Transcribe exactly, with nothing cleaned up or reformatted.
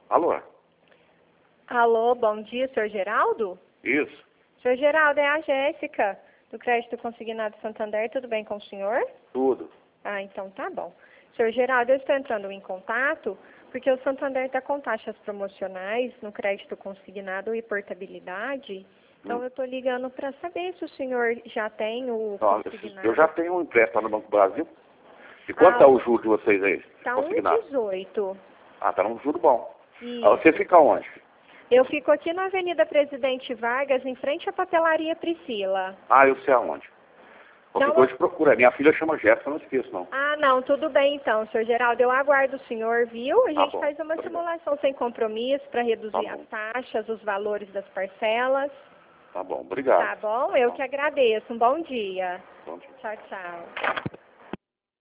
Alô? Alô, bom dia, senhor Geraldo? Isso. Senhor Geraldo, é a Jéssica, do Crédito Consignado Santander, tudo bem com o senhor? Tudo. Ah, então tá bom. Senhor Geraldo, eu estou entrando em contato porque o Santander está com taxas promocionais no crédito consignado e portabilidade. Então Hum. eu estou ligando para saber se o senhor já tem o Não, consignado. eu já tenho um empréstimo no Banco do Brasil. E quanto Ah, está o juro de vocês aí? Está Consignado? um dezoito. Ah, está num juro bom. E Ah, você fica onde? eu fico aqui na Avenida Presidente Vargas, em frente à Papelaria Priscila. Ah, eu sei aonde. Qualquer Não, coisa procura. Minha filha chama Jéssica, não esqueço não. Ah, não, tudo bem então, senhor Geraldo. Eu aguardo o senhor, viu? A Tá gente bom. faz uma Obrigado. simulação sem compromisso para reduzir Tá bom. as taxas, os valores das parcelas. Tá bom, obrigado. Tá bom? Eu Tá que agradeço. Um bom dia. bom. Bom dia. Tchau, tchau.